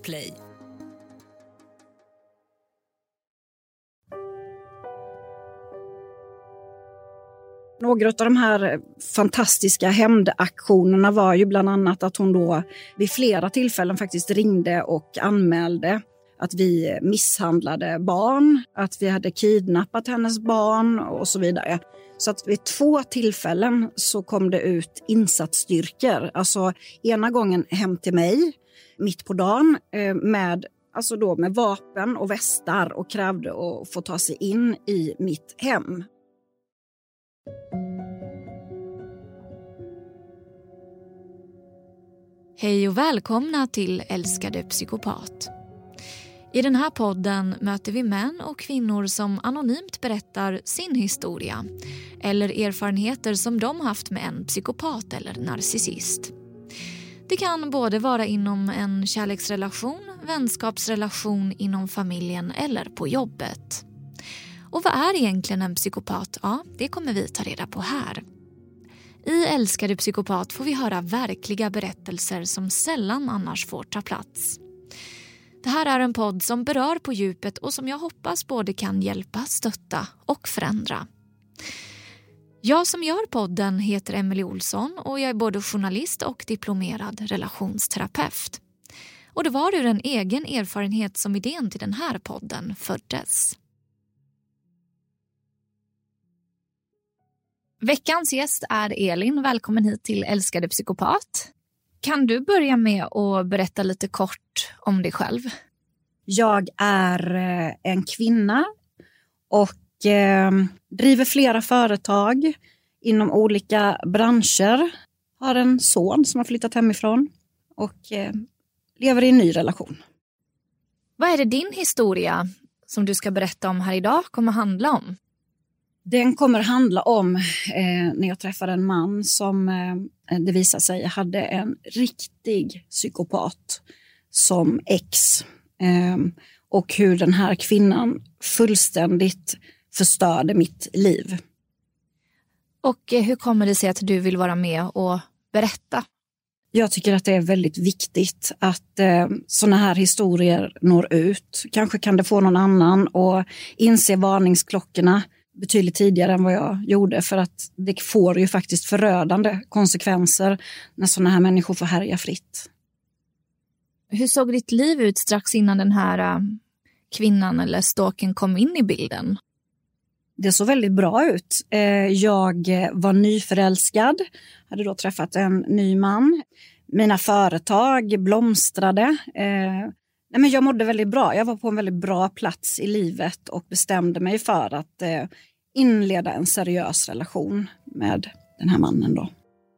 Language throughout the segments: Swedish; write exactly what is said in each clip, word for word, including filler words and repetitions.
Play. Några av de här fantastiska hämndaktionerna var ju bland annat att hon då vid flera tillfällen faktiskt ringde och anmälde att vi misshandlade barn, att vi hade kidnappat hennes barn och så vidare. Så att vid två tillfällen så kom det ut insatsstyrkor. Alltså ena gången hem till mig mitt på dagen med, alltså då med vapen och västar och krävde att få ta sig in i mitt hem. Hej och välkomna till Älskade psykopat. I den här podden möter vi män och kvinnor som anonymt berättar sin historia eller erfarenheter som de haft med en psykopat eller narcissist. Det kan både vara inom en kärleksrelation, vänskapsrelation, inom familjen eller på jobbet. Och vad är egentligen en psykopat? Ja, det kommer vi ta reda på här. I Älskade psykopat får vi höra verkliga berättelser som sällan annars får ta plats. Det här är en podd som berör på djupet och som jag hoppas både kan hjälpa, stötta och förändra. Jag som gör podden heter Emelie Olsson och jag är både journalist och diplomerad relationsterapeut. Och det var ur en egen erfarenhet som idén till den här podden föddes. Veckans gäst är Elin. Välkommen hit till Älskade psykopat. Kan du börja med att berätta lite kort om dig själv? Jag är en kvinna och eh, driver flera företag inom olika branscher. Har en son som har flyttat hemifrån och eh, lever i en ny relation. Vad är det din historia som du ska berätta om här idag kommer handla om? Den kommer handla om eh, när jag träffade en man som eh, det visade sig hade en riktig psykopat som ex. Eh, och hur den här kvinnan fullständigt förstörde mitt liv. Och eh, hur kommer det sig att du vill vara med och berätta? Jag tycker att det är väldigt viktigt att eh, såna här historier når ut. Kanske kan det få någon annan att inse varningsklockorna betydligt tidigare än vad jag gjorde, för att det får ju faktiskt förödande konsekvenser när såna här människor får härja fritt. Hur såg ditt liv ut strax innan den här uh, kvinnan eller stalken kom in i bilden? Det såg väldigt bra ut. Eh, jag var nyförälskad, hade då träffat en ny man. Mina företag blomstrade. Eh, Nej, men jag mådde väldigt bra. Jag var på en väldigt bra plats i livet och bestämde mig för att eh, inleda en seriös relation med den här mannen då.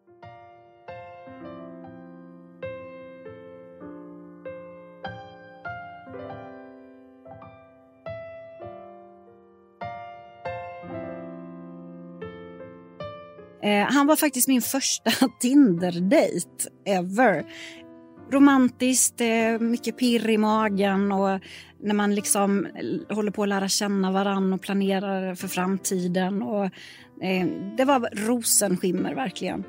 Eh, han var faktiskt min första Tinder-date ever. Romantiskt, mycket pirr i magen och när man liksom håller på att lära känna varann och planerar för framtiden. Och, eh, det var rosenskimmer verkligen.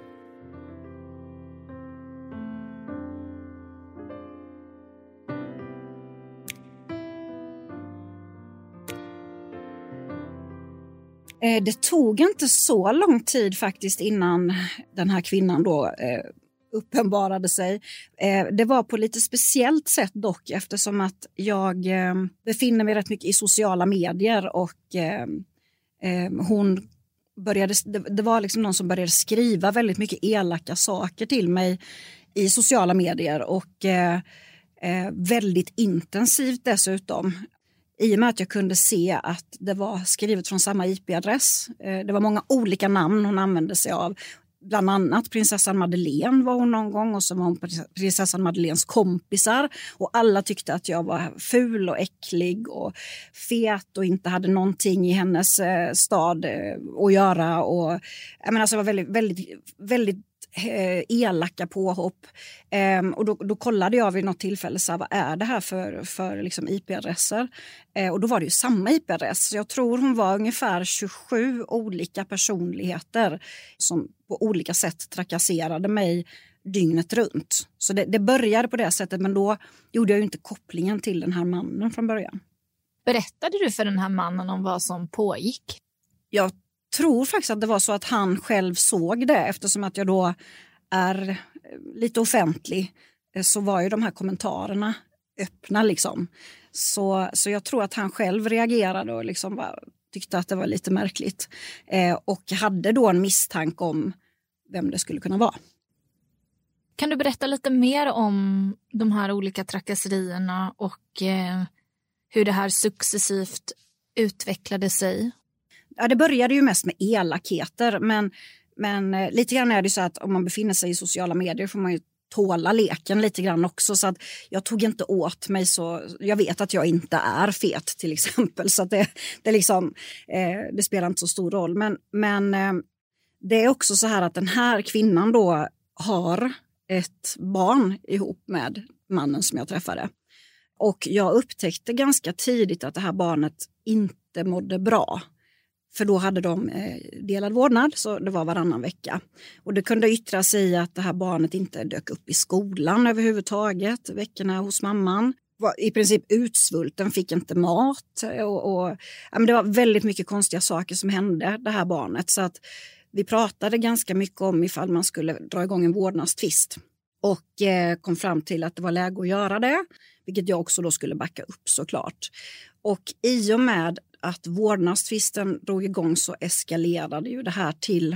Eh, det tog inte så lång tid faktiskt innan den här kvinnan då eh, uppenbarade sig. Eh, det var på lite speciellt sätt dock, eftersom att jag eh, befinner mig rätt mycket i sociala medier och eh, eh, hon började, det, det var liksom någon som började skriva väldigt mycket elaka saker till mig i sociala medier och eh, eh, väldigt intensivt dessutom. I och med att jag kunde se att det var skrivet från samma I P-adress. Eh, det var många olika namn hon använde sig av. Bland annat prinsessan Madeleine var hon någon gång och så var hon prinsessan Madeleines kompisar. Och alla tyckte att jag var ful och äcklig och fet och inte hade någonting i hennes eh, stad eh, att göra. Och, jag menar, alltså, det var väldigt, väldigt, väldigt eh, elaka påhopp. Eh, och då, då kollade jag vid något tillfälle så här, vad är det här för, för liksom I P-adresser? Eh, och då var det ju samma I P-adress. Jag tror hon var ungefär tjugosju olika personligheter som på olika sätt trakasserade mig dygnet runt. Så det, det började på det sättet, men då gjorde jag ju inte kopplingen till den här mannen från början. Berättade du för den här mannen om vad som pågick? Jag tror faktiskt att det var så att han själv såg det, eftersom att jag då är lite offentlig, så var ju de här kommentarerna öppna liksom. Så, så jag tror att han själv reagerade och liksom var, tyckte att det var lite märkligt. Eh, och hade då en misstanke om vem det skulle kunna vara. Kan du berätta lite mer om de här olika trakasserierna och eh, hur det här successivt utvecklade sig? Ja, det började ju mest med elakheter, men, men eh, lite grann är det så att om man befinner sig i sociala medier får man ju tåla leken lite grann också, så att jag tog inte åt mig, så jag vet att jag inte är fet till exempel, så att det, det, liksom, eh, det spelar inte så stor roll, men, men eh, det är också så här att den här kvinnan då har ett barn ihop med mannen som jag träffade, och jag upptäckte ganska tidigt att det här barnet inte mådde bra. För då hade de eh, delad vårdnad, så det var varannan vecka. Och det kunde yttra sig i att det här barnet inte dök upp i skolan överhuvudtaget. Veckorna hos mamman var i princip utsvulten, fick inte mat. Och, och, ja, men det var väldigt mycket konstiga saker som hände det här barnet. Så att vi pratade ganska mycket om ifall man skulle dra igång en vårdnadstvist. Och eh, kom fram till att det var läge att göra det. Vilket jag också då skulle backa upp såklart. Och i och med att vårdnadstvisten drog igång så eskalerade ju det här till,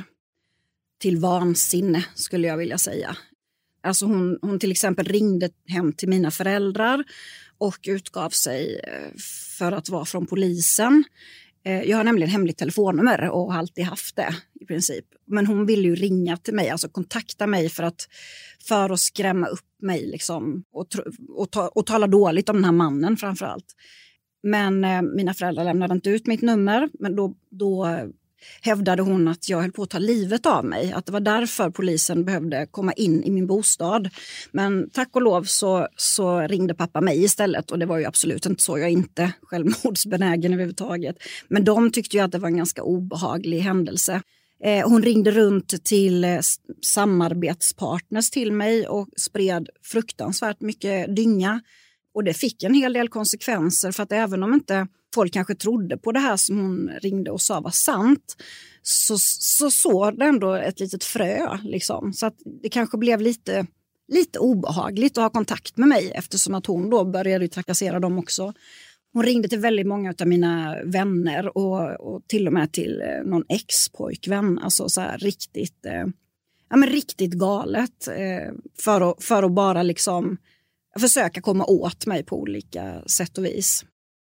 till vansinne, skulle jag vilja säga. Alltså hon, hon till exempel ringde hem till mina föräldrar och utgav sig för att vara från polisen. Jag har nämligen hemligt telefonnummer och har alltid haft det i princip. Men hon ville ju ringa till mig, alltså kontakta mig för att, för att skrämma upp mig liksom, och, och, ta, och tala dåligt om den här mannen framförallt. Men eh, mina föräldrar lämnade inte ut mitt nummer, men då, då hävdade hon att jag höll på att ta livet av mig. Att det var därför polisen behövde komma in i min bostad. Men tack och lov så, så ringde pappa mig istället, och det var ju absolut inte så. Jag är inte självmordsbenägen överhuvudtaget. Men de tyckte ju att det var en ganska obehaglig händelse. Eh, hon ringde runt till eh, samarbetspartners till mig och spred fruktansvärt mycket dynga. Och det fick en hel del konsekvenser, för att även om inte folk kanske trodde på det här som hon ringde och sa var sant, så så såg det ändå ett litet frö. Liksom. Så att det kanske blev lite, lite obehagligt att ha kontakt med mig, eftersom att hon då började trakassera dem också. Hon ringde till väldigt många av mina vänner och, och till och med till någon ex-pojkvän. Alltså så här riktigt, eh, ja, men riktigt galet eh, för, att, för att bara liksom försöka komma åt mig på olika sätt och vis.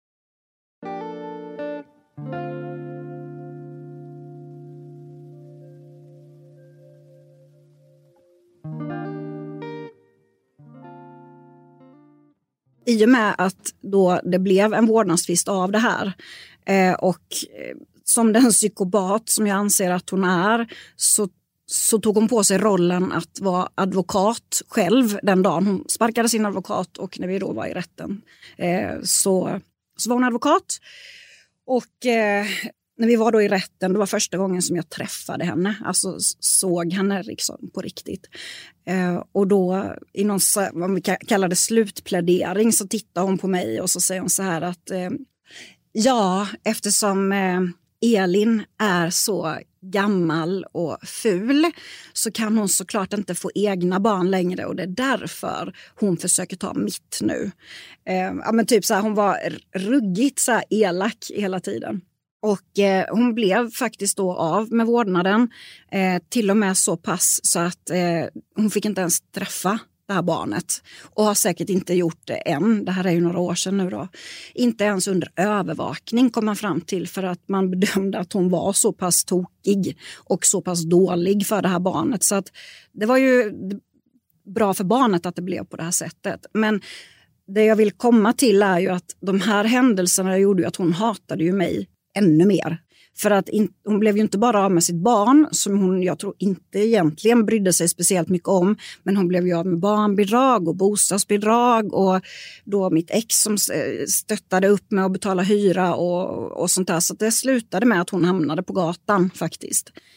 I och med att då det blev en vårdnadstvist av det här eh, och eh, som den psykopat som jag anser att hon är, så så tog hon på sig rollen att vara advokat själv den dagen. Hon sparkade sin advokat, och när vi då var i rätten eh, så, så var hon advokat. Och eh, när vi var då i rätten, det var första gången som jag träffade henne. Alltså såg henne liksom på riktigt. Eh, och då i någon, vad vi kallar det, slutplädering, så tittar hon på mig och så säger hon så här att eh, ja, eftersom eh, Elin är så gammal och ful så kan hon såklart inte få egna barn längre, och det är därför hon försöker ta mitt nu. Eh, ja, men typ så här, hon var ruggigt så här elak hela tiden. Och eh, hon blev faktiskt då av med vårdnaden, eh, till och med så pass så att eh, hon fick inte ens träffa det här barnet, och har säkert inte gjort det än. Det här är ju några år sedan nu då. Inte ens under övervakning kom man fram till, för att man bedömde att hon var så pass tokig och så pass dålig för det här barnet. Så att det var ju bra för barnet att det blev på det här sättet. Men det jag vill komma till är ju att de här händelserna gjorde ju att hon hatade ju mig ännu mer. För att in, hon blev ju inte bara av med sitt barn, som hon, jag tror inte egentligen brydde sig speciellt mycket om, men hon blev ju av med barnbidrag och bostadsbidrag, och då mitt ex som stöttade upp med att betala hyra och, och sånt där. Så det slutade med att hon hamnade på gatan faktiskt.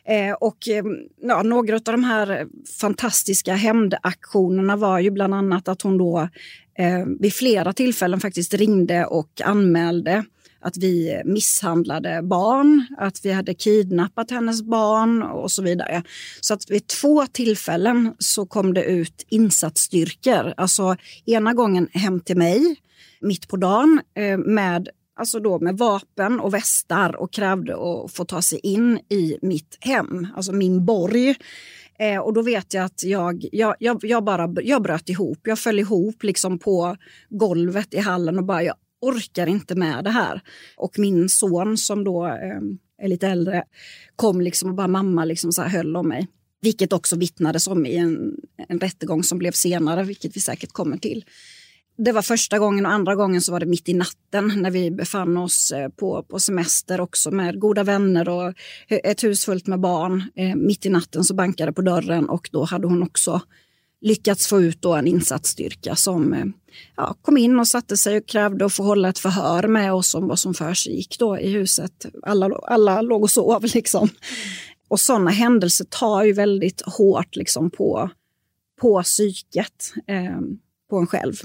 Eh, och eh, ja, några av de här fantastiska hämndaktionerna var ju bland annat att hon då eh, vid flera tillfällen faktiskt ringde och anmälde att vi misshandlade barn, att vi hade kidnappat hennes barn och så vidare. Så att vid två tillfällen så kom det ut insatsstyrkor. Alltså ena gången hem till mig mitt på dagen eh, med, alltså då med vapen och västar och krävde att få ta sig in i mitt hem, alltså min borg. Eh, och då vet jag att jag, jag, jag, jag bara jag bröt ihop. Jag föll ihop liksom på golvet i hallen och bara jag orkar inte med det här. Och min son som då eh, är lite äldre kom liksom och bara mamma liksom så här höll om mig. Vilket också vittnades om i en, en rättegång som blev senare, vilket vi säkert kommer till. Det var första gången och andra gången så var det mitt i natten när vi befann oss på, på semester också med goda vänner och ett hus fullt med barn. Eh, mitt i natten så bankade på dörren och då hade hon också lyckats få ut då en insatsstyrka som eh, ja, kom in och satte sig och krävde att få hålla ett förhör med oss om vad som försiggick då i huset. Alla, alla låg och sov liksom. Och sådana händelser tar ju väldigt hårt liksom på, på psyket, eh, på en själv.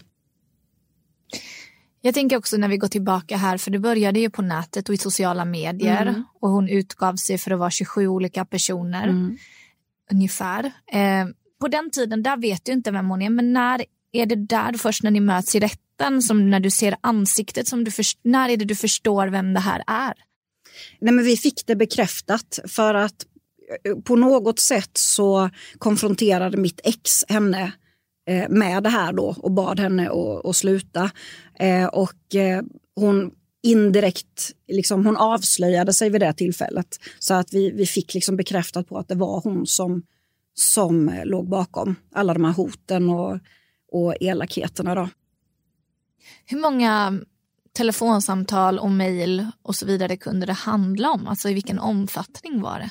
Jag tänker också när vi går tillbaka här, för det började ju på nätet och i sociala medier mm. och hon utgav sig för att vara tjugosju olika personer mm. ungefär. Eh, på den tiden, där vet du inte vem hon är, men när är det där först när ni möts i rätten som när du ser ansiktet som du först- när är det du förstår vem det här är? Nej, men vi fick det bekräftat för att på något sätt så konfronterade mitt ex henne med det här då och bad henne att, att sluta. Eh, och eh, hon indirekt, liksom, hon avslöjade sig vid det tillfället. Så att vi, vi fick liksom bekräftat på att det var hon som, som låg bakom alla de här hoten och, och elakheterna då. Hur många telefonsamtal och mejl och så vidare kunde det handla om? Alltså i vilken omfattning var det?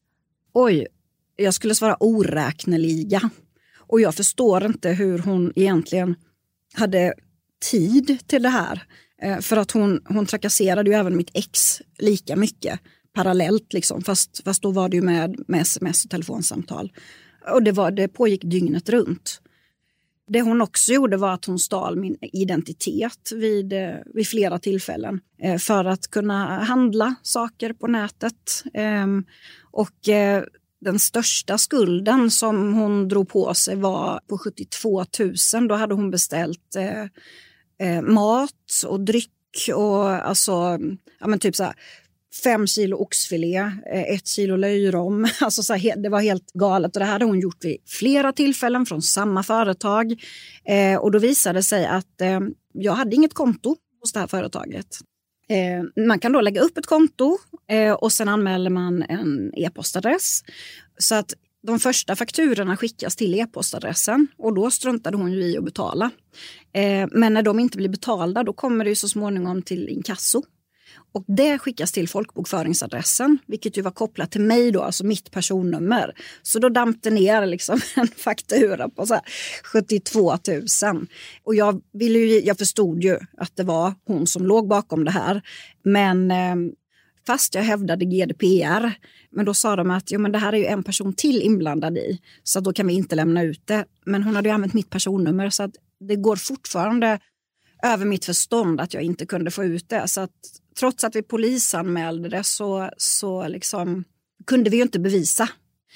Oj, jag skulle svara oräkneliga. Och jag förstår inte hur hon egentligen hade tid till det här. Eh, för att hon, hon trakasserade ju även mitt ex lika mycket parallellt. Liksom, fast, fast då var det ju med, med sms och telefonsamtal. Och det, var, det pågick dygnet runt. Det hon också gjorde var att hon stal min identitet vid, eh, vid flera tillfällen. Eh, för att kunna handla saker på nätet. Eh, och... Eh, Den största skulden som hon drog på sig var på sjuttiotvå tusen. Då hade hon beställt eh, eh, mat och dryck och alltså, ja, men typ så här, fem kilo oxfilé, eh, ett kilo löjrom. Alltså så här, det var helt galet och det hade hon gjort vid flera tillfällen från samma företag. Eh, och då visade det sig att eh, jag hade inget konto hos det här företaget. Eh, man kan då lägga upp ett konto eh, och sen anmäler man en e-postadress. Så att de första fakturorna skickas till e-postadressen och då struntade hon ju i att betala. Eh, men när de inte blir betalda då kommer det ju så småningom till inkasso. Och det skickas till folkbokföringsadressen, vilket ju var kopplat till mig då, alltså mitt personnummer. Så då dampte ner liksom en faktura på så här sjuttiotvå tusen. Och jag, ville ju, jag förstod ju att det var hon som låg bakom det här. Men eh, fast jag hävdade G D P R, men då sa de att jo, men det här är ju en person till inblandad i. Så då kan vi inte lämna ut det. Men hon hade ju använt mitt personnummer så att det går fortfarande över mitt förstånd att jag inte kunde få ut det. Så att trots att vi polisanmälde det så, så liksom kunde vi ju inte bevisa.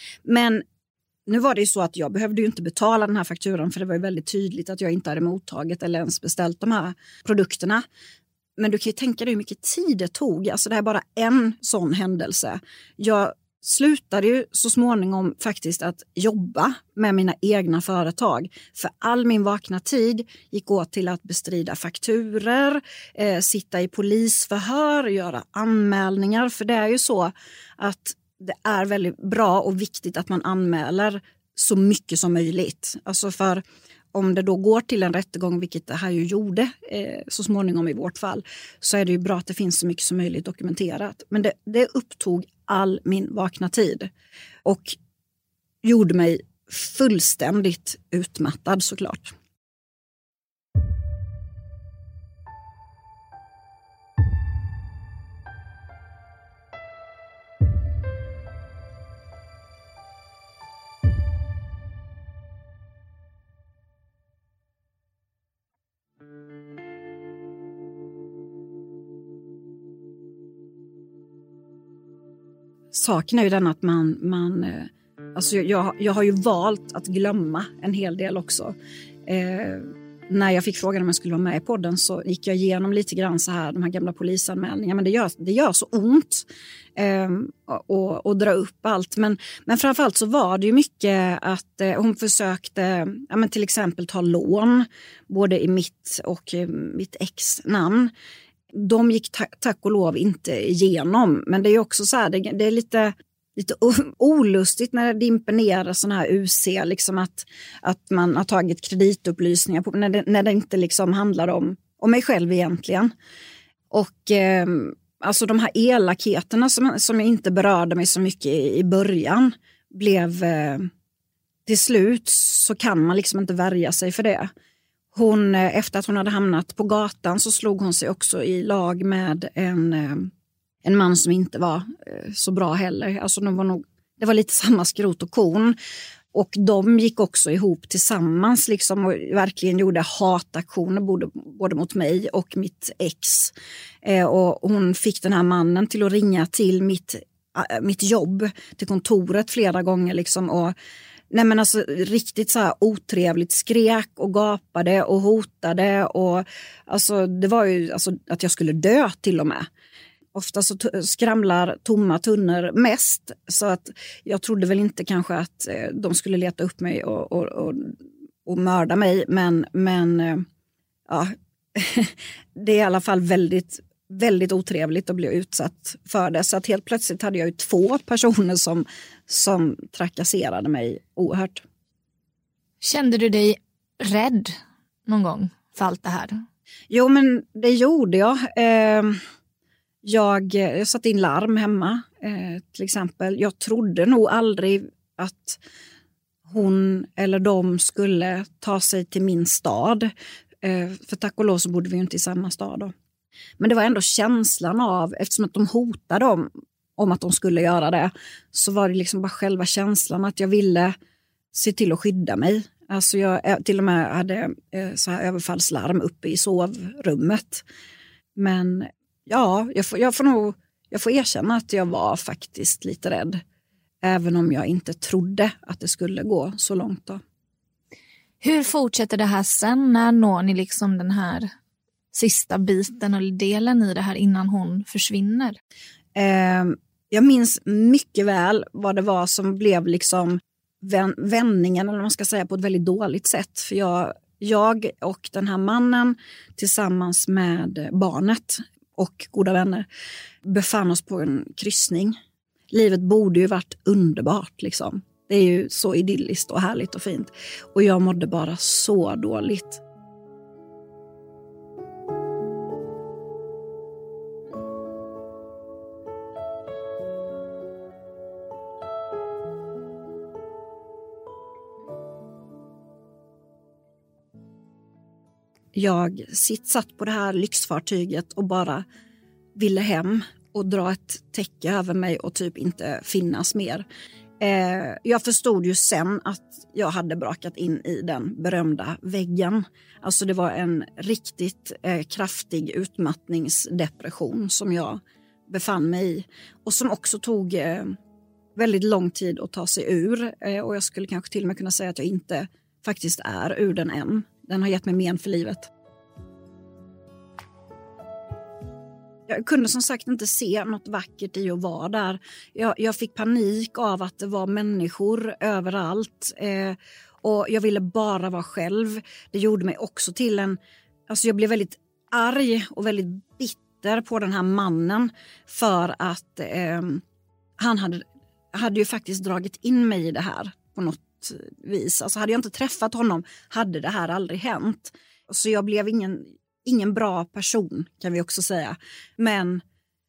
Men nu var det ju så att jag behövde ju inte betala den här fakturan för det var ju väldigt tydligt att jag inte hade mottagit eller ens beställt de här produkterna. Men du kan ju tänka dig hur mycket tid det tog. Alltså det här är bara en sån händelse. Jag slutade ju så småningom faktiskt att jobba med mina egna företag. För all min vakna tid gick åt till att bestrida fakturer, eh, sitta i polisförhör, göra anmälningar. För det är ju så att det är väldigt bra och viktigt att man anmäler så mycket som möjligt. Alltså för om det då går till en rättegång, vilket det här ju gjorde eh, så småningom i vårt fall, så är det ju bra att det finns så mycket som möjligt dokumenterat. Men det, det upptog all min vakna tid och gjorde mig fullständigt utmattad såklart. saken är ju den att man, man alltså jag, jag har ju valt att glömma en hel del också. Eh, när jag fick frågan om jag skulle vara med i podden så gick jag igenom lite grann så här, de här gamla polisanmälningarna. Men det gör, det gör så ont eh, och, och dra upp allt. Men, men framförallt så var det ju mycket att eh, hon försökte ja, men till exempel ta lån. Både i mitt och eh, mitt ex namn. De gick ta- tack och lov inte igenom. Men det är också så här, det, det är lite... lite olustigt när det dimper ner sån här U C, liksom att, att man har tagit kreditupplysningar på, när, det, när det inte liksom handlar om, om mig själv egentligen. Och eh, alltså de här elakheterna som, som jag inte berörde mig så mycket i, i början blev eh, till slut så kan man liksom inte värja sig för det. Hon, efter att hon hade hamnat på gatan så slog hon sig också i lag med en... Eh, En man som inte var eh, så bra heller. Alltså de var nog, det var lite samma skrot och korn. Och de gick också ihop tillsammans liksom, och verkligen gjorde hataktioner både, både mot mig och mitt ex. Eh, och hon fick den här mannen till att ringa till mitt, äh, mitt jobb, till kontoret flera gånger. Liksom, och, nej men alltså, riktigt så här otrevligt, skrek och gapade och hotade. Och, alltså, det var ju alltså, att jag skulle dö till och med. Ofta så t- skramlar tomma tunnor mest, så att jag trodde väl inte kanske att eh, de skulle leta upp mig och, och, och, och mörda mig. Men, men eh, ja, det är i alla fall väldigt, väldigt otrevligt att bli utsatt för det. Så att helt plötsligt hade jag ju två personer som, som trakasserade mig oerhört. Kände du dig rädd någon gång för allt det här? Jo, men det gjorde jag. Eh, Jag, jag satte in larm hemma eh, till exempel. Jag trodde nog aldrig att hon eller de skulle ta sig till min stad. Eh, för tack och lov så bodde vi ju inte i samma stad då. Men det var ändå känslan av, eftersom att de hotade dem om att de skulle göra det, så var det liksom bara själva känslan att jag ville se till att skydda mig. Alltså jag till och med hade eh, så här överfallslarm uppe i sovrummet. Men ja, jag får, jag får nog jag får erkänna att jag var faktiskt lite rädd. Även om jag inte trodde att det skulle gå så långt då. Hur fortsätter det här sen? När når ni liksom den här sista biten eller delen i det här innan hon försvinner? Eh, jag minns mycket väl vad det var som blev liksom vändningen, eller man ska säga, på ett väldigt dåligt sätt. För jag, jag och den här mannen tillsammans med barnet och goda vänner befann oss på en kryssning. Livet borde ju varit underbart liksom. Det är ju så idylliskt och härligt och fint. Och jag mådde bara så dåligt. Jag sitt, satt på det här lyxfartyget och bara ville hem och dra ett täcke över mig och typ inte finnas mer. Eh, jag förstod ju sen att jag hade brakat in i den berömda väggen. Alltså det var en riktigt eh, kraftig utmattningsdepression som jag befann mig i. Och som också tog eh, väldigt lång tid att ta sig ur. Eh, och jag skulle kanske till och med kunna säga att jag inte faktiskt är ur den än. Den har gett mig men för livet. Jag kunde som sagt inte se något vackert i att vara där. Jag, jag fick panik av att det var människor överallt. Eh, och jag ville bara vara själv. Det gjorde mig också till en... Alltså jag blev väldigt arg och väldigt bitter på den här mannen. För att eh, han hade, hade ju faktiskt dragit in mig i det här på något vis. Alltså hade jag inte träffat honom hade det här aldrig hänt. Så jag blev ingen, ingen bra person, kan vi också säga. Men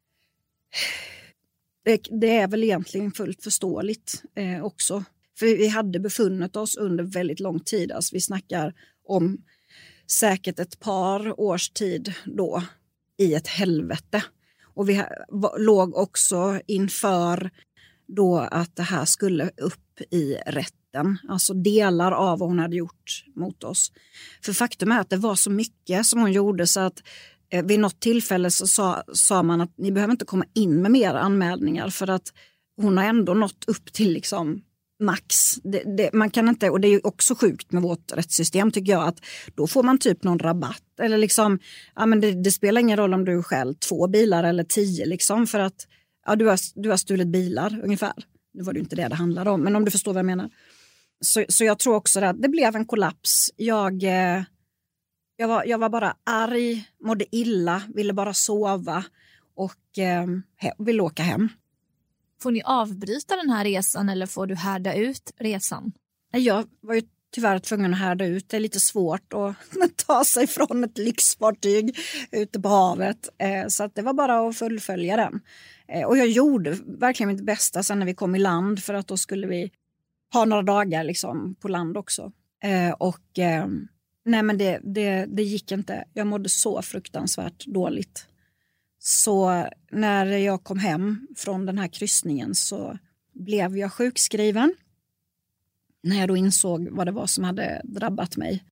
det, det är väl egentligen fullt förståeligt eh, också. För vi hade befunnit oss under väldigt lång tid. Alltså vi snackar om säkert ett par års tid då i ett helvete. Och vi ha, låg också inför då att det här skulle upp i rätt. Alltså delar av vad hon hade gjort mot oss. För faktum är att det var så mycket som hon gjorde så att eh, vid något tillfälle så sa, sa man att ni behöver inte komma in med mer anmälningar för att hon har ändå nått upp till liksom max. Det, det, man kan inte, och det är ju också sjukt med vårt rättssystem tycker jag, att då får man typ någon rabatt. Eller liksom, ja, men det, det spelar ingen roll om du själv två bilar eller tio liksom, för att ja, du, har, du har stulit bilar ungefär. Nu var det inte det det handlade om, men om du förstår vad jag menar. Så, så jag tror också att det blev en kollaps. Jag, eh, jag, var, jag var bara arg, mådde illa, ville bara sova och eh, ville åka hem. Får ni avbryta den här resan eller får du härda ut resan? Jag var ju tyvärr tvungen att härda ut. Det är lite svårt att ta sig från ett lyxfartyg ute på havet. Så att det var bara att fullfölja den. Och jag gjorde verkligen mitt bästa sen när vi kom i land. För att då skulle vi ha några dagar liksom på land också. Och nej, men det, det, det gick inte. Jag mådde så fruktansvärt dåligt. Så när jag kom hem från den här kryssningen så blev jag sjukskriven. När jag då insåg vad det var som hade drabbat mig.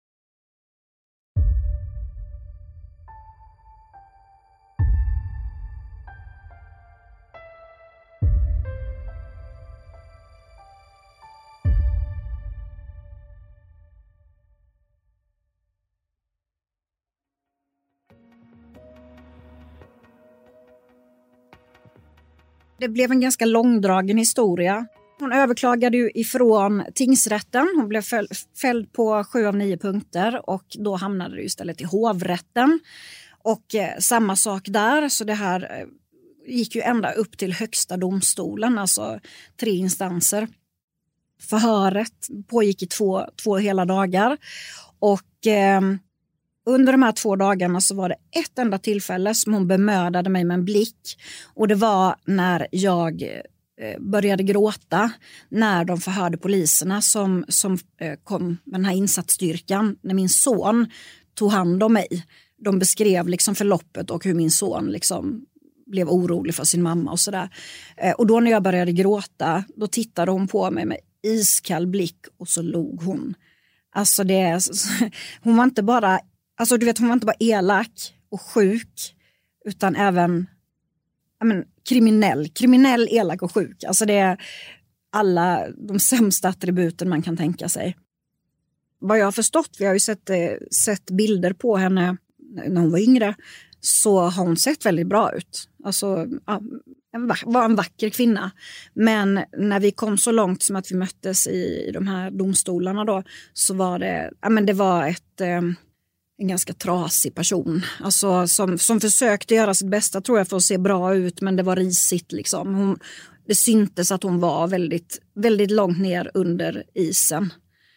Det blev en ganska långdragen historia. Hon överklagade ju ifrån tingsrätten. Hon blev fälld på sju av nio punkter och då hamnade det istället i hovrätten. Och eh, samma sak där, så det här eh, gick ju ända upp till högsta domstolen, alltså tre instanser. Förhöret pågick i två, två hela dagar och eh, under de här två dagarna så var det ett enda tillfälle som hon bemödade mig med en blick. Och det var när jag eh, började gråta när de förhörde poliserna som, som eh, kom med den här insatsstyrkan. När min son tog hand om mig. De beskrev liksom förloppet och hur min son liksom blev orolig för sin mamma och sådär. Eh, och då när jag började gråta, då tittade hon på mig med iskall blick och så log hon. Alltså det, hon var inte bara... Alltså du vet, hon var inte bara elak och sjuk utan även jag men, kriminell. Kriminell, elak och sjuk. Alltså det är alla de sämsta attributen man kan tänka sig. Vad jag har förstått, vi har ju sett, sett bilder på henne när hon var yngre, så har hon sett väldigt bra ut. Alltså ja, en, var en vacker kvinna. Men när vi kom så långt som att vi möttes i, i de här domstolarna då, så var det, ja men det var ett... en ganska trasig person. Alltså som, som försökte göra sitt bästa tror jag för att se bra ut, men det var risigt liksom. Hon, det syntes att hon var väldigt, väldigt långt ner under isen.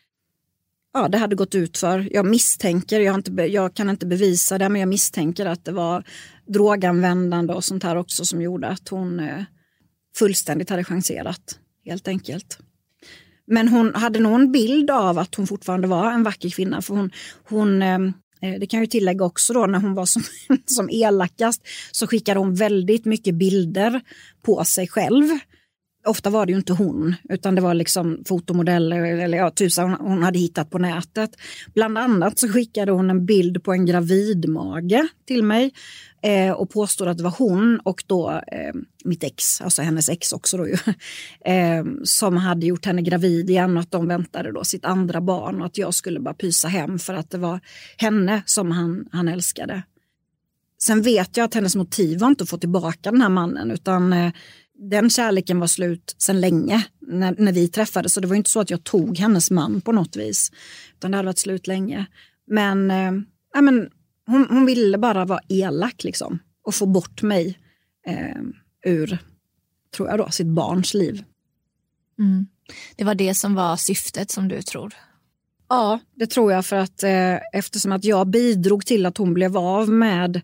Ja, det hade gått ut för. Jag misstänker, jag, har inte, jag kan inte bevisa det, men jag misstänker att det var droganvändande och sånt här också som gjorde att hon eh, fullständigt hade chanserat, helt enkelt. Men hon hade nog en bild av att hon fortfarande var en vacker kvinna. För hon, hon eh, det kan jag ju tillägga också då, när hon var som, som elakast så skickade hon väldigt mycket bilder på sig själv. Ofta var det ju inte hon, utan det var liksom fotomodeller eller ja, tusen hon hade hittat på nätet. Bland annat så skickade hon en bild på en gravidmage till mig eh, och påstod att det var hon och då eh, mitt ex, alltså hennes ex också då ju, eh, som hade gjort henne gravid igen och att de väntade då sitt andra barn och att jag skulle bara pysa hem för att det var henne som han, han älskade. Sen vet jag att hennes motiv var inte att få tillbaka den här mannen, utan eh, den kärleken var slut sedan länge när, när vi träffades. Så det var inte så att jag tog hennes man på något vis. Utan det hade varit slut länge. Men, eh, ja, men hon, hon ville bara vara elak liksom. Och få bort mig eh, ur, tror jag då, sitt barns liv. Mm. Det var det som var syftet som du tror? Ja, det tror jag, för att eh, eftersom att jag bidrog till att hon blev av med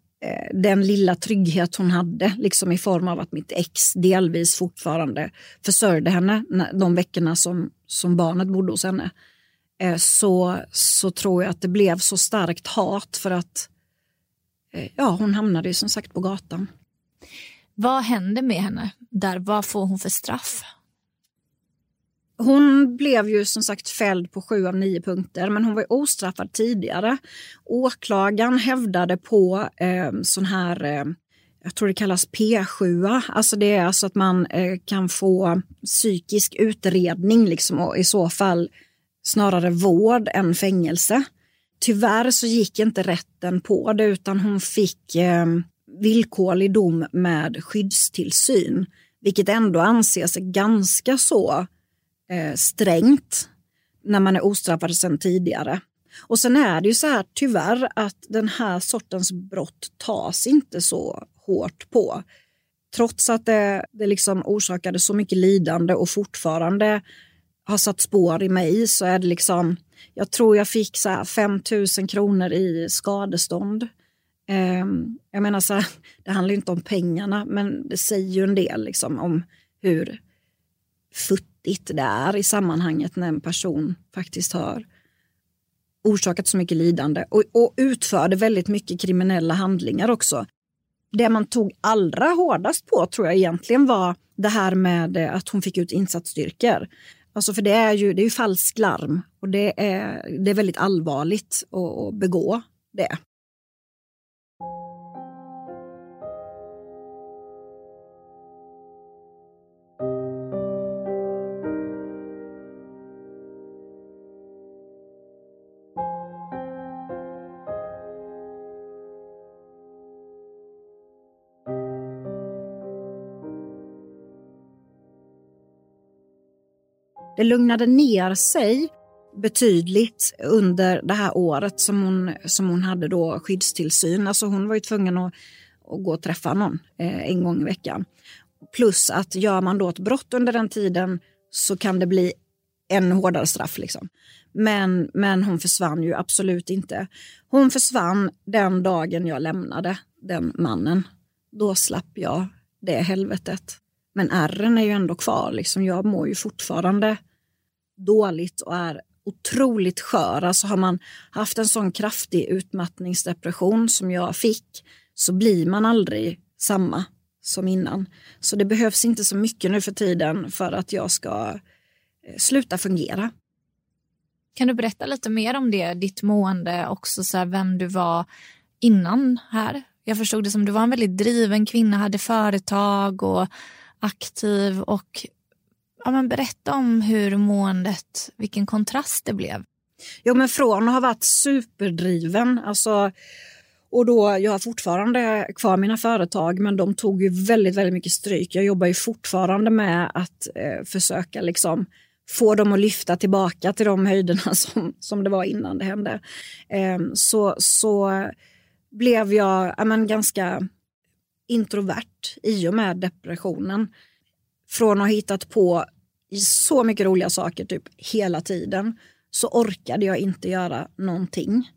den lilla trygghet hon hade, liksom i form av att mitt ex delvis fortfarande försörjde henne de veckorna som, som barnet bodde hos henne, så, så tror jag att det blev så starkt hat för att ja, hon hamnade ju som sagt på gatan. Vad hände med henne där? Vad får hon för straff? Hon blev ju som sagt fälld på sju av nio punkter, men hon var ostraffad tidigare. Åklagaren hävdade på eh, sån här, eh, jag tror det kallas P sju. Alltså det är alltså att man eh, kan få psykisk utredning liksom, och i så fall snarare vård än fängelse. Tyvärr så gick inte rätten på det utan hon fick eh, villkorlig dom med skyddstillsyn. Vilket ändå anses ganska så eh, strängt när man är ostraffad sedan tidigare. Och sen är det ju så här tyvärr att den här sortens brott tas inte så hårt på. Trots att det, det liksom orsakade så mycket lidande och fortfarande har satt spår i mig så är det liksom, jag tror jag fick så här fem tusen kronor i skadestånd. Eh, jag menar så här, det handlar ju inte om pengarna men det säger ju en del liksom om hur futtigt det är i sammanhanget när en person faktiskt har orsakat så mycket lidande och, och utförde väldigt mycket kriminella handlingar också. Det man tog allra hårdast på tror jag egentligen var det här med att hon fick ut insatsstyrkor. Alltså för det är ju, det är ju falsk larm och det är, det är väldigt allvarligt att, att begå det. Det lugnade ner sig betydligt under det här året som hon, som hon hade då skyddstillsyn. Alltså hon var ju tvungen att, att gå och träffa någon eh, en gång i veckan. Plus att gör man då ett brott under den tiden så kan det bli en hårdare straff liksom. Men, men hon försvann ju absolut inte. Hon försvann den dagen jag lämnade den mannen. Då slapp jag det helvetet. Men ärren är ju ändå kvar. Liksom. Jag mår ju fortfarande dåligt och är otroligt skör. Alltså har man haft en sån kraftig utmattningsdepression som jag fick så blir man aldrig samma som innan. Så det behövs inte så mycket nu för tiden för att jag ska sluta fungera. Kan du berätta lite mer om det, ditt mående, också så här, vem du var innan här? Jag förstod det som du var en väldigt driven kvinna, hade företag och aktiv och ja, men berätta om hur måendet, vilken kontrast det blev. Jo men från att ha varit superdriven, alltså, och då jag har fortfarande kvar mina företag men de tog ju väldigt, väldigt mycket stryk. Jag jobbar ju fortfarande med att eh, försöka liksom få dem att lyfta tillbaka till de höjderna som, som det var innan det hände. Eh, så, så blev jag ja, men, ganska introvert i och med depressionen. Från att ha hittat på så mycket roliga saker typ hela tiden så orkade jag inte göra någonting.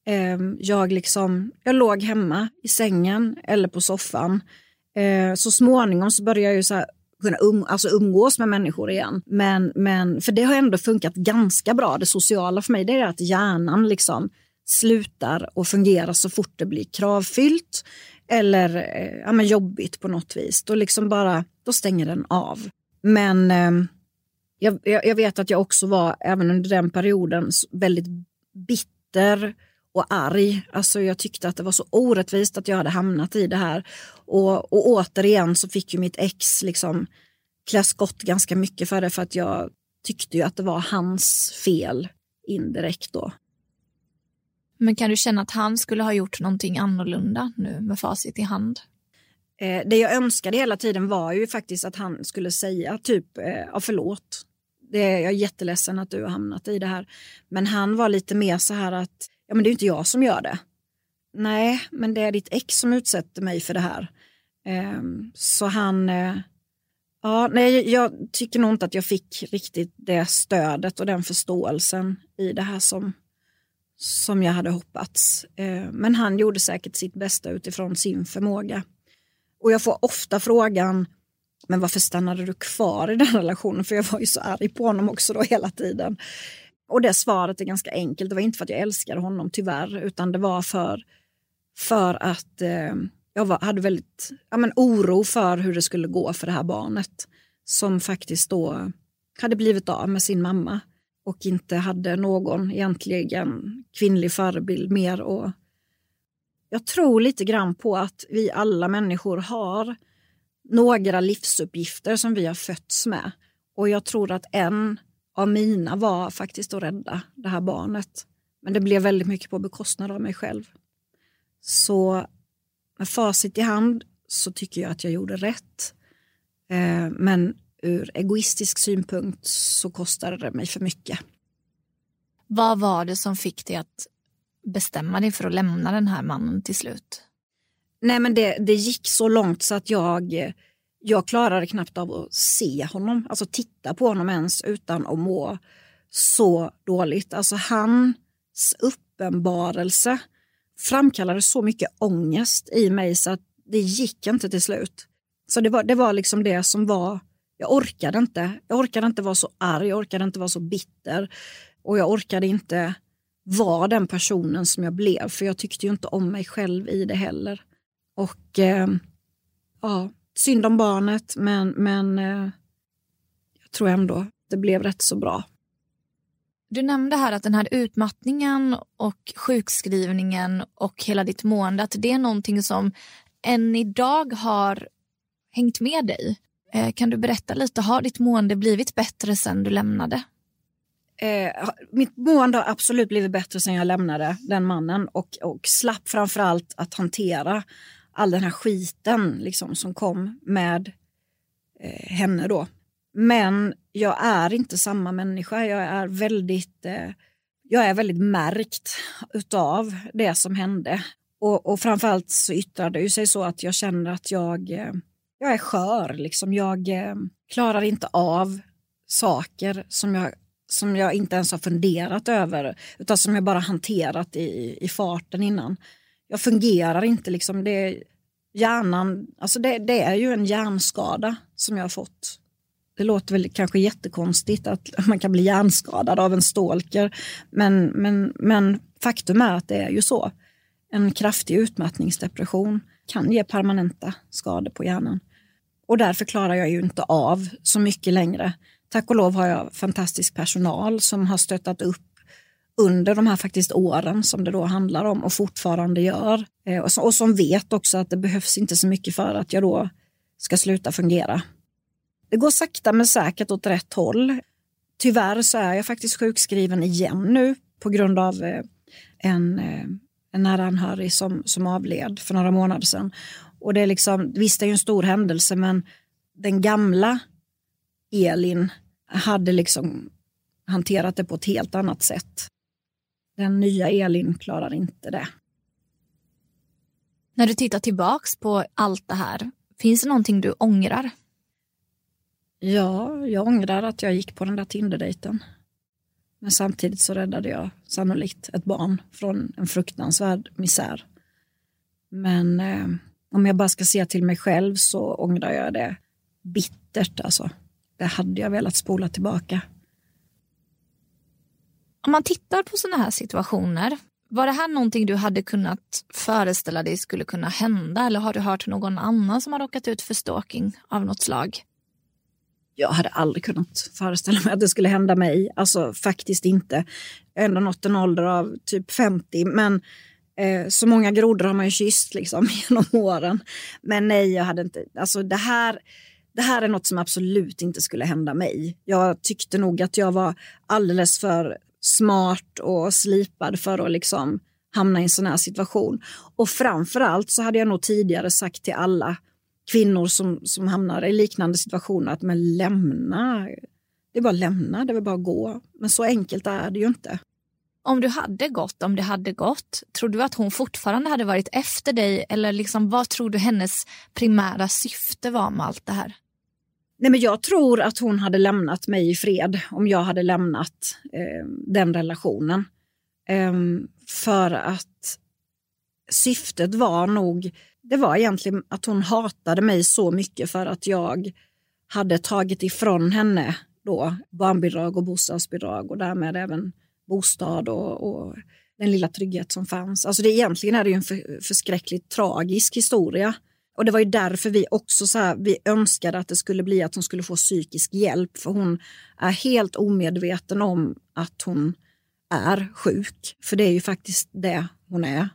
Jag, liksom, jag låg hemma i sängen eller på soffan. Så småningom så började jag ju så här kunna um, alltså umgås med människor igen. Men, men, för det har ändå funkat ganska bra. Det sociala för mig det är att hjärnan liksom slutar och fungera så fort det blir kravfyllt. Eller ja, men jobbigt på något vis. Då, liksom bara, då stänger den av. Men eh, jag, jag vet att jag också var, även under den perioden, väldigt bitter och arg. Alltså jag tyckte att det var så orättvist att jag hade hamnat i det här. Och, och återigen så fick ju mitt ex liksom klä skott ganska mycket för det. För att jag tyckte ju att det var hans fel indirekt då. Men kan du känna att han skulle ha gjort någonting annorlunda nu med facit i hand? Eh, det jag önskade hela tiden var ju faktiskt att han skulle säga typ, eh, ja förlåt. Det, jag är jätteledsen att du har hamnat i det här. Men han var lite mer så här att, ja men det är inte jag som gör det. Nej, men det är ditt ex som utsätter mig för det här. Eh, så han, eh, ja nej jag tycker nog inte att jag fick riktigt det stödet och den förståelsen i det här som som jag hade hoppats. Men han gjorde säkert sitt bästa utifrån sin förmåga. Och jag får ofta frågan, men varför stannade du kvar i den relationen? För jag var ju så arg på honom också då hela tiden. Och det svaret är ganska enkelt. Det var inte för att jag älskade honom tyvärr, utan det var för, för att eh, jag var, hade väldigt ja, men, oro för hur det skulle gå för det här barnet. Som faktiskt då hade blivit av med sin mamma. Och inte hade någon egentligen kvinnlig förebild mer att jag tror lite grann på att vi alla människor har några livsuppgifter som vi har fötts med. Och jag tror att en av mina var faktiskt att rädda det här barnet. Men det blev väldigt mycket på bekostnad av mig själv. Så med facit i hand så tycker jag att jag gjorde rätt. Eh, men ur egoistisk synpunkt så kostade det mig för mycket. Vad var det som fick dig att bestämma dig för att lämna den här mannen till slut? Nej, men det, det gick så långt så att jag, jag klarade knappt av att se honom. Alltså titta på honom ens utan att må så dåligt. Alltså hans uppenbarelse framkallade så mycket ångest i mig så att det gick inte till slut. Så det var, det var liksom det som var, jag orkade inte. Jag orkade inte vara så arg, jag orkade inte vara så bitter. Och jag orkade inte vara den personen som jag blev. För jag tyckte ju inte om mig själv i det heller. Och eh, ja, synd om barnet. Men, men eh, jag tror ändå det blev rätt så bra. Du nämnde här att den här utmattningen och sjukskrivningen och hela ditt mående, att det är någonting som än idag har hängt med dig. Eh, kan du berätta lite, har ditt mående blivit bättre sedan du lämnade? Eh, mitt mående har absolut blivit bättre sedan jag lämnade den mannen. Och, och slapp framförallt att hantera all den här skiten liksom, som kom med eh, henne då. Men jag är inte samma människa. Jag är väldigt, eh, jag är väldigt märkt utav det som hände. Och, och framförallt så yttrar det ju sig så att jag känner att jag, eh, jag är skör. Liksom. Jag eh, klarar inte av saker som jag, som jag inte ens har funderat över. Utan som jag bara hanterat i, i farten innan. Jag fungerar inte. Liksom, det, hjärnan, alltså det, det är ju en hjärnskada som jag har fått. Det låter väl kanske jättekonstigt att man kan bli hjärnskadad av en stalker. Men, men, men faktum är att det är ju så. En kraftig utmattningsdepression kan ge permanenta skador på hjärnan. Och därför klarar jag ju inte av så mycket längre. Tack och lov har jag fantastisk personal som har stöttat upp under de här faktiskt åren som det då handlar om och fortfarande gör. Och som vet också att det behövs inte så mycket för att jag då ska sluta fungera. Det går sakta men säkert åt rätt håll. Tyvärr så är jag faktiskt sjukskriven igen nu på grund av en, en nära anhörig som, som avled för några månader sedan. Och det är liksom, visst det är ju en stor händelse, men den gamla Elin hade liksom hanterat det på ett helt annat sätt. Den nya Elin klarar inte det. När du tittar tillbaks på allt det här, finns det någonting du ångrar? Ja, jag ångrar att jag gick på den där Tinder-dejten. Men samtidigt så räddade jag sannolikt ett barn från en fruktansvärd misär. Men eh, om jag bara ska se till mig själv så ångrar jag det bittert. Alltså. Det hade jag velat spola tillbaka. Om man tittar på såna här situationer, var det här någonting du hade kunnat föreställa dig skulle kunna hända? Eller har du hört någon annan som har råkat ut för stalking av något slag? Jag hade aldrig kunnat föreställa mig att det skulle hända mig. Alltså faktiskt inte. Jag har ändå nått en ålder av typ femtio. Men eh, så många grodor har man ju kysst liksom, genom åren. Men nej, jag hade inte. Alltså det här, det här är något som absolut inte skulle hända mig. Jag tyckte nog att jag var alldeles för smart och slipad för att liksom hamna i en sån här situation. Och framförallt så hade jag nog tidigare sagt till alla kvinnor som, som hamnar i liknande situationer att men lämna, det är bara lämna, det är bara gå. Men så enkelt är det ju inte. Om du hade gått, om det hade gått, tror du att hon fortfarande hade varit efter dig? Eller liksom, vad tror du hennes primära syfte var med allt det här? Nej, men jag tror att hon hade lämnat mig i fred om jag hade lämnat eh, den relationen. Eh, för att syftet var nog, det var egentligen att hon hatade mig så mycket för att jag hade tagit ifrån henne då barnbidrag och bostadsbidrag och därmed även bostad och, och den lilla trygghet som fanns. Alltså det egentligen är det ju en för, förskräckligt tragisk historia. Och det var ju därför vi också så här, vi önskade att det skulle bli att hon skulle få psykisk hjälp. För hon är helt omedveten om att hon är sjuk. För det är ju faktiskt det hon är.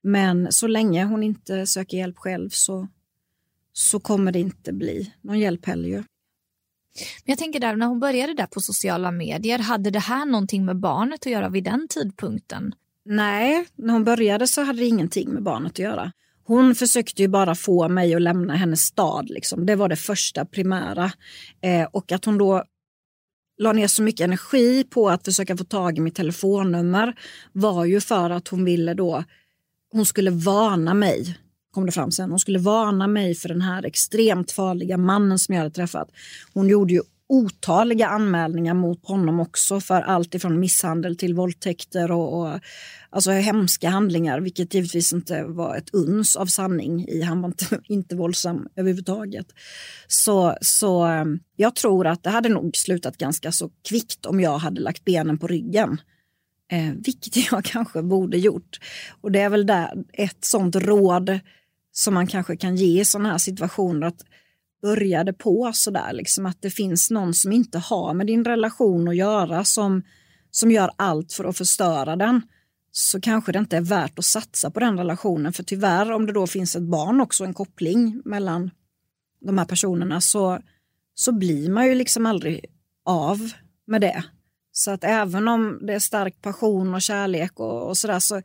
Men så länge hon inte söker hjälp själv så, så kommer det inte bli någon hjälp heller ju. Men jag tänker där, när hon började där på sociala medier, hade det här någonting med barnet att göra vid den tidpunkten? Nej, när hon började så hade det ingenting med barnet att göra. Hon försökte ju bara få mig att lämna hennes stad. Liksom. Det var det första primära. Eh, och att hon då la ner så mycket energi på att försöka få tag i mitt telefonnummer var ju för att hon ville då, hon skulle varna mig, kom det fram sen, hon skulle varna mig för den här extremt farliga mannen som jag hade träffat. Hon gjorde ju otaliga anmälningar mot honom också för allt ifrån misshandel till våldtäkter och, och alltså hemska handlingar, vilket givetvis inte var ett uns av sanning i. Han var inte, inte våldsam överhuvudtaget. Så, så jag tror att det hade nog slutat ganska så kvickt om jag hade lagt benen på ryggen. Eh, vilket jag kanske borde gjort. Och det är väl där ett sånt råd som man kanske kan ge i sådana här situationer, att började på sådär, liksom att det finns någon som inte har med din relation att göra, som, som gör allt för att förstöra den, så kanske det inte är värt att satsa på den relationen. För tyvärr, om det då finns ett barn också, en koppling mellan de här personerna, så, så blir man ju liksom aldrig av med det. Så att även om det är stark passion och kärlek och, och sådär, så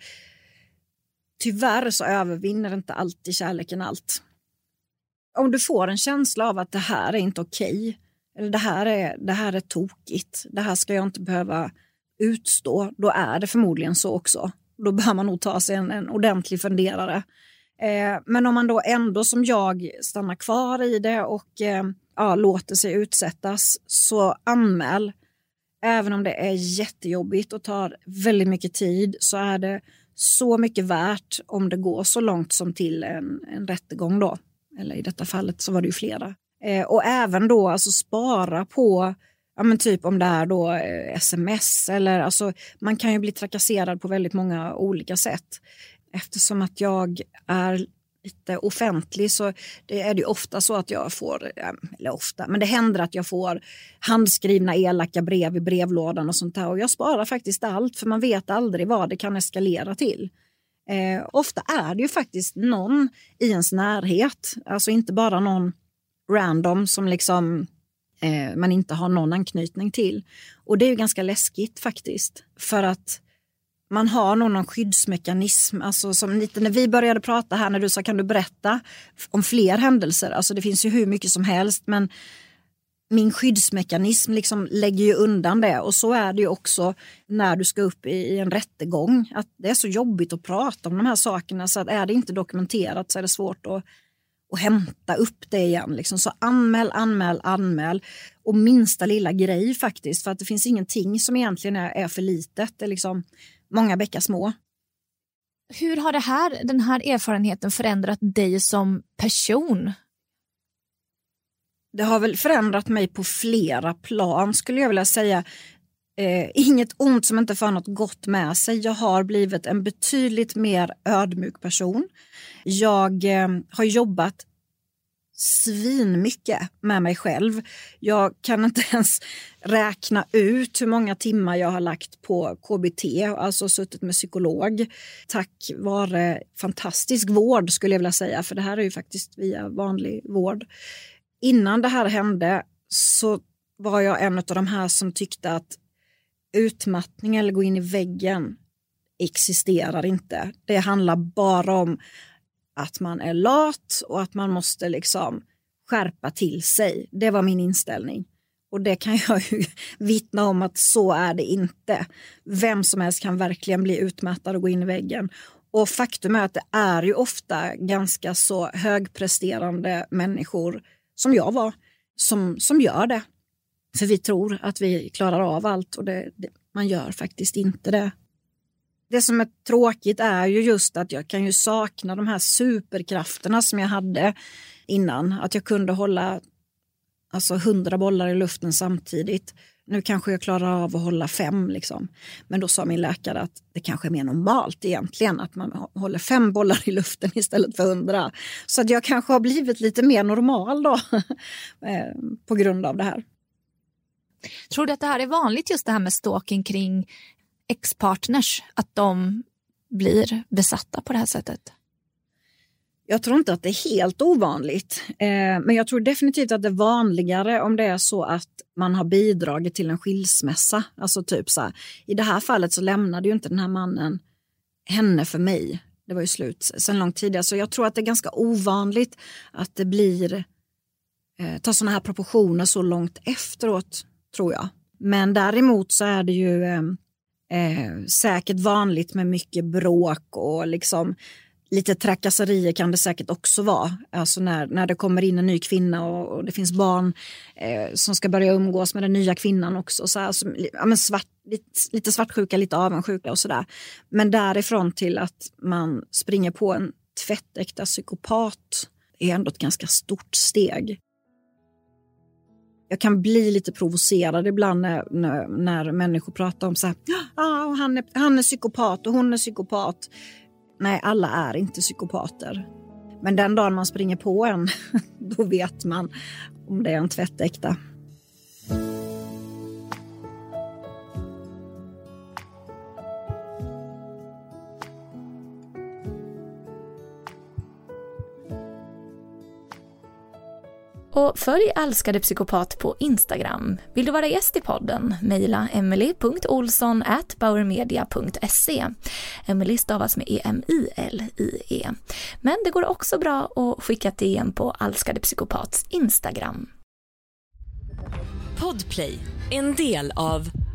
tyvärr så övervinner inte alltid kärleken allt. Om du får en känsla av att det här är inte okej, eller det här är, det här är tokigt, det här ska jag inte behöva utstå, då är det förmodligen så också. Då bör man nog ta sig en, en ordentlig funderare. Eh, men om man då ändå som jag stannar kvar i det och eh, ja, låter sig utsättas, så anmäl. Även om det är jättejobbigt och tar väldigt mycket tid, så är det så mycket värt om det går så långt som till en, en rättegång då. Eller i detta fallet så var det ju flera. Eh, och även då alltså spara på, ja men typ om det är då eh, sms eller alltså man kan ju bli trakasserad på väldigt många olika sätt. Eftersom att jag är lite offentlig så det är det ju ofta så att jag får, eller ofta, men det händer att jag får handskrivna elaka brev i brevlådan och sånt där. Och jag sparar faktiskt allt, för man vet aldrig vad det kan eskalera till. Eh, ofta är det ju faktiskt någon i ens närhet, alltså inte bara någon random som liksom eh, man inte har någon anknytning till. Och det är ju ganska läskigt faktiskt, för att man har nog någon skyddsmekanism, alltså som lite när vi började prata här, när du sa kan du berätta om fler händelser, alltså det finns ju hur mycket som helst, men min skyddsmekanism liksom lägger ju undan det. Och så är det ju också när du ska upp i, i en rättegång, att det är så jobbigt att prata om de här sakerna, så att är det inte dokumenterat så är det svårt att, att hämta upp det igen liksom. Så anmäl, anmäl, anmäl och minsta lilla grej faktiskt, för att det finns ingenting som egentligen är, är för litet, det är liksom många bäckar små. Hur har det här, den här erfarenheten förändrat dig som person? Det har väl förändrat mig på flera plan skulle jag vilja säga. Eh, inget ont som inte får något gott med sig. Jag har blivit en betydligt mer ödmjuk person. Jag eh, har jobbat svin mycket med mig själv. Jag kan inte ens räkna ut hur många timmar jag har lagt på K B T, alltså suttit med psykolog. Tack vare fantastisk vård skulle jag vilja säga, för det här är ju faktiskt via vanlig vård. Innan det här hände så var jag en av de här som tyckte att utmattning eller gå in i väggen existerar inte. Det handlar bara om att man är lat och att man måste liksom skärpa till sig. Det var min inställning. Och det kan jag ju vittna om att så är det inte. Vem som helst kan verkligen bli utmattad och gå in i väggen. Och faktum är att det är ju ofta ganska så högpresterande människor som jag var, som, som gör det. För vi tror att vi klarar av allt och det, det, man gör faktiskt inte det. Det som är tråkigt är ju just att jag kan ju sakna de här superkrafterna som jag hade innan. Att jag kunde hålla alltså hundra bollar i luften samtidigt. Nu kanske jag klarar av att hålla fem liksom. Men då sa min läkare att det kanske är mer normalt egentligen att man håller fem bollar i luften istället för hundra. Så att jag kanske har blivit lite mer normal då på grund av det här. Tror du att det här är vanligt, just det här med stalking kring ex-partners? Att de blir besatta på det här sättet? Jag tror inte att det är helt ovanligt, eh, men jag tror definitivt att det är vanligare om det är så att man har bidragit till en skilsmässa. Alltså typ så här, i det här fallet så lämnade ju inte den här mannen henne för mig. Det var ju slut sedan långt tidigare, så jag tror att det är ganska ovanligt att det blir eh, tar såna här proportioner så långt efteråt, tror jag. Men däremot så är det ju eh, eh, säkert vanligt med mycket bråk och liksom lite trakasserier kan det säkert också vara. Alltså när, när det kommer in en ny kvinna och, och det finns barn eh, som ska börja umgås med den nya kvinnan också. Så här, så, ja, men svart, lite, lite svartsjuka, lite avundsjuka och sådär. Men därifrån till att man springer på en tvättäkta psykopat är ändå ett ganska stort steg. Jag kan bli lite provocerad ibland när, när, när människor pratar om så här, ah, han, är, han är psykopat och hon är psykopat. Nej, alla är inte psykopater. Men den dagen man springer på en, då vet man om det är en tvättäkta. Och följ Älskade psykopat på Instagram. Vill du vara gäst i podden? Mejla emily punkt olsson at bauermedia punkt se. Emily stavas med E M I L I E. Men det går också bra att skicka ett D M på Älskade psykopats Instagram. Podplay, en del av